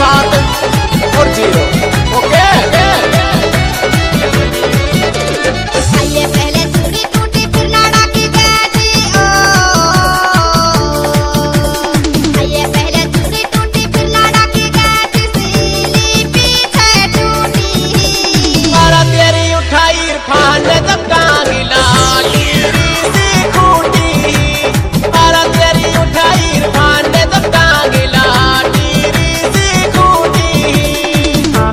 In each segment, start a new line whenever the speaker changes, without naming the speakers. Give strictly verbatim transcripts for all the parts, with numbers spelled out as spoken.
सात और जीरो। ओके
आइए पहले चूड़ी टूटी फिर लाड़ा की बैठी ओ आइए पहले चूड़ी टूटी फिर लाड़ा की बैठी सीली पीछे टूटी
मारा तेरी उठाई इरफान ने जब कांगिला टीरी सी खूटी मारा तेरी उठाई इरफान ने जब कांगिला टीरी सी खूटी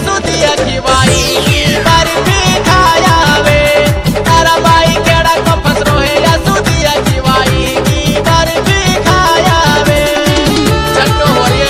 सुदिया खिवाई बर्फी खायावे तारा बाई केड़ा को फसरो है या सुदिया खिवाई बर्फी खायावे चट्टो हो ये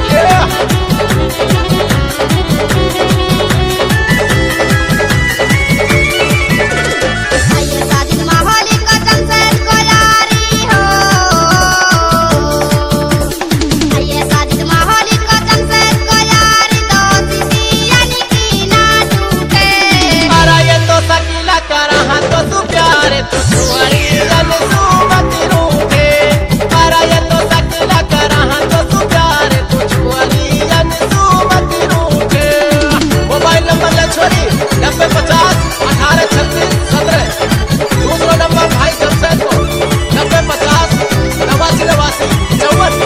आइए साजिद माहौली कसम से इसको यारी हो। आइए साजिद माहौली कसम से इसको यारी, दोस्ती यानी कि ना टूटे।
अरे ये तो सकीला करा हाँ तो तू प्यारे तू छुआरी जन सुमति रूठे। अरे ये तो सकीला करा हाँ तो तू प्यारे तू छुआरी जन सुमति रूठे। मोबाइल नंबर ले छोरी नब्बे पचास अठारह छत्तीस सत्रह। दूसरा नंबर भाई जमशेदपुर नब्बे पचास नवासी नवासी चौवन।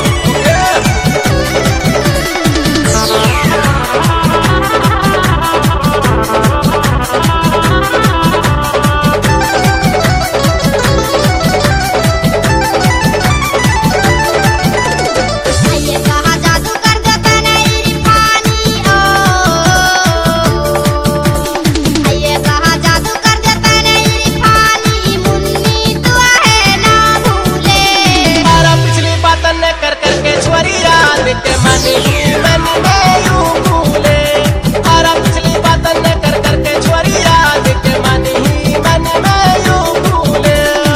आइए कहा जादू कर देता नहीं रिफानी ओ। आइए कहा जादू कर देता नहीं रिफानी, मुन्नी दुआ है ना भूले।
अरे पिछली बात न कर करके छोरी याद के मन ही मन में यूं भूले। अरे पिछली बात न कर करके छोरी याद के मन ही मन में यूं भूले।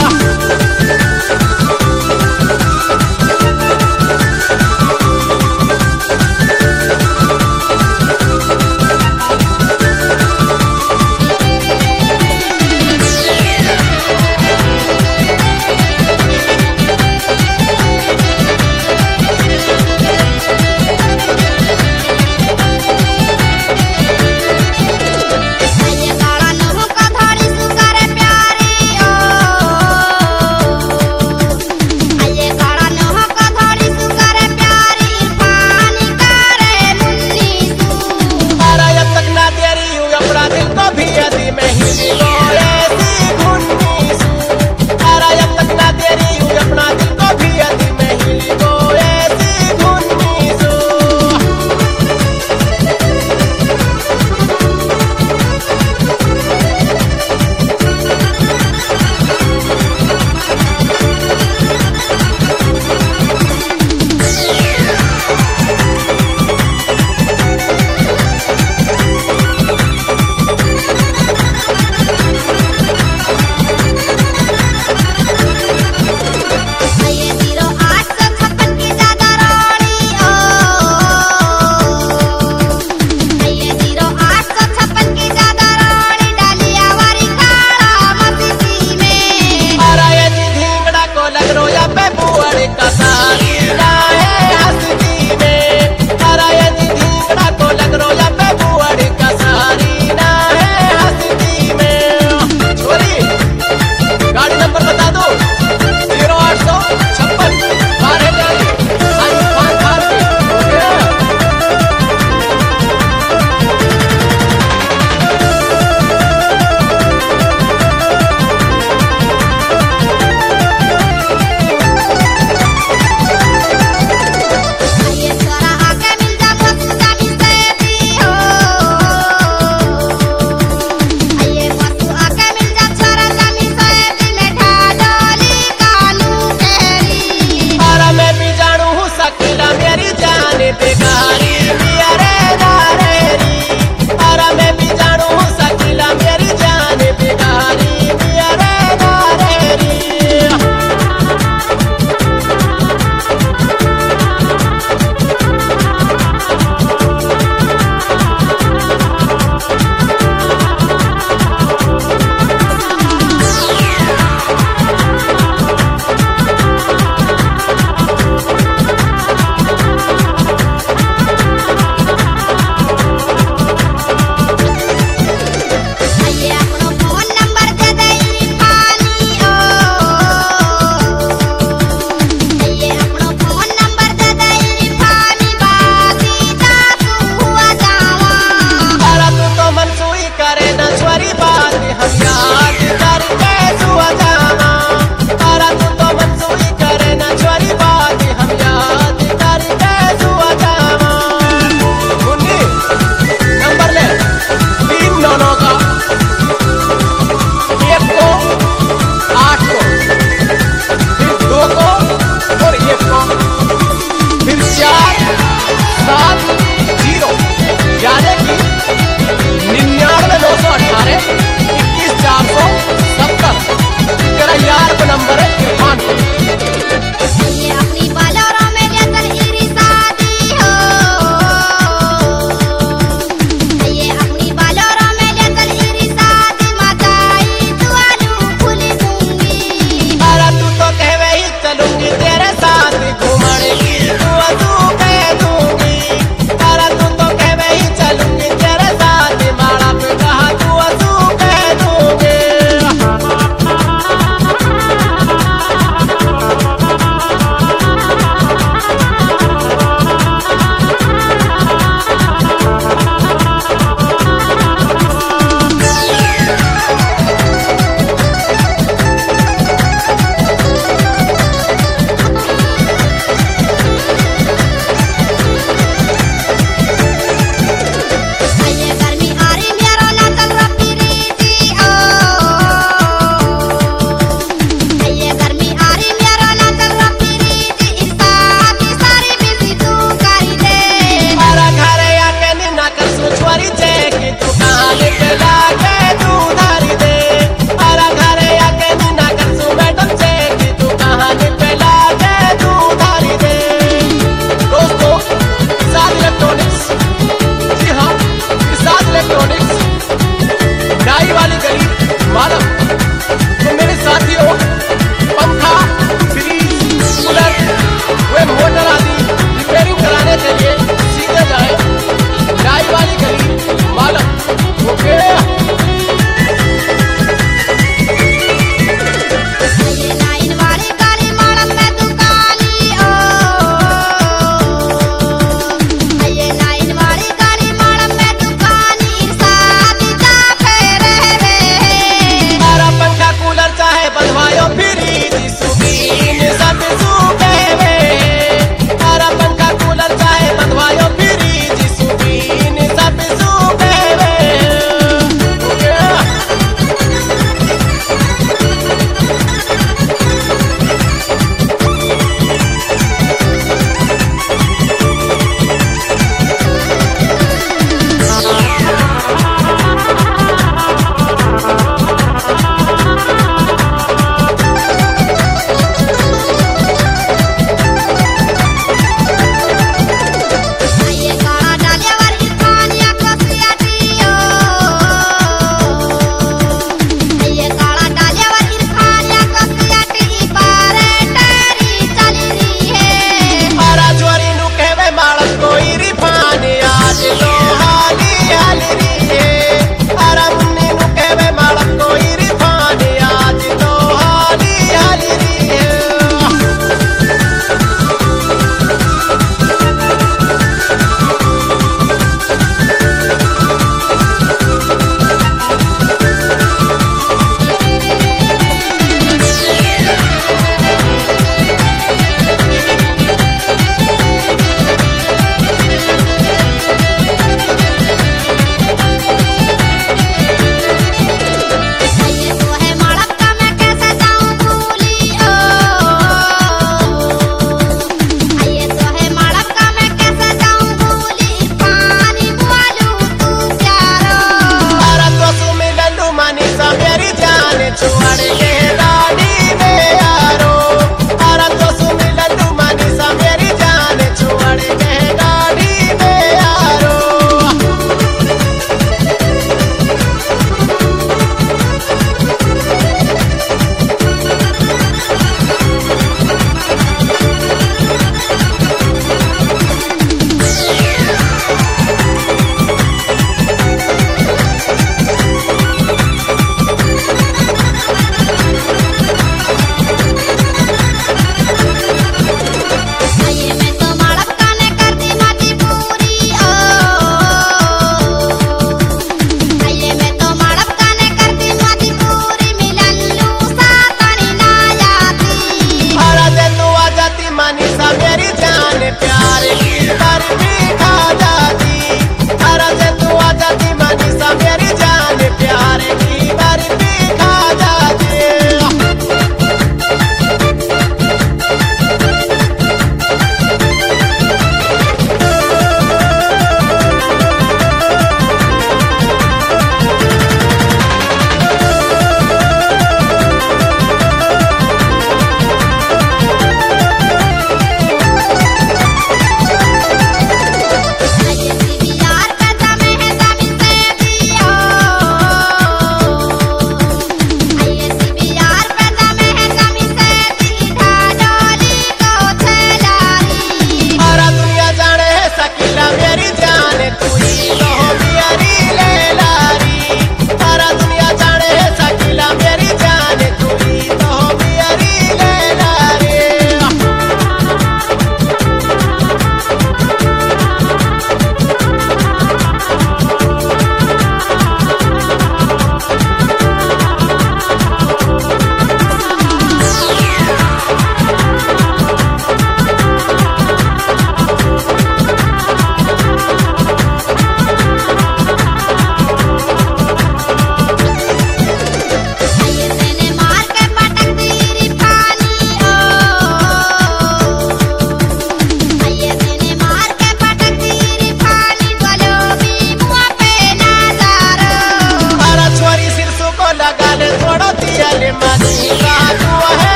आइए काला नहु का धड़ी सुकर प्यारी ओ। आइए काला नहु का धड़ी सुकर प्यारी, पानी करे मुन्नी सू।
अरे जब तक ना तेरी यूं अपना दिल को भी यदि में ही लो ऐसी घुन्नी सू। अरे जब तक ना तेरी यूं अपना दिल को भी यदि में ही लो ऐसी घुन्नी सू।
आइए जीरो आठ सौ छप्पन की ज्यादा रोड़ी ओ। आइए जीरो आठ सौ छप्पन की ज्यादा रोड़ी, डालिया वारी काला मस्ती में।
अरे ये जी ढींगड़ा को लग रो या पे बुअड़ का सारी ना है हस्ती में। अरे ये जी ढींगड़ा को लग रो या पे बुअड़ का सारी ना है हस्ती में। छोरी गाड़ी नंबर बता दो जीरो आठ सौ छप्पन बारह गाड़ी आई पाँच बार की।
आइए छोरा आके मिल जा पशु जानी से भी हो। आइए पशु आके मिल जा छोरा जानी से भी, लेठा डोली कानू केरी।
अरे मैं भी जानू हूँ सकीला मेरी जान बेकार।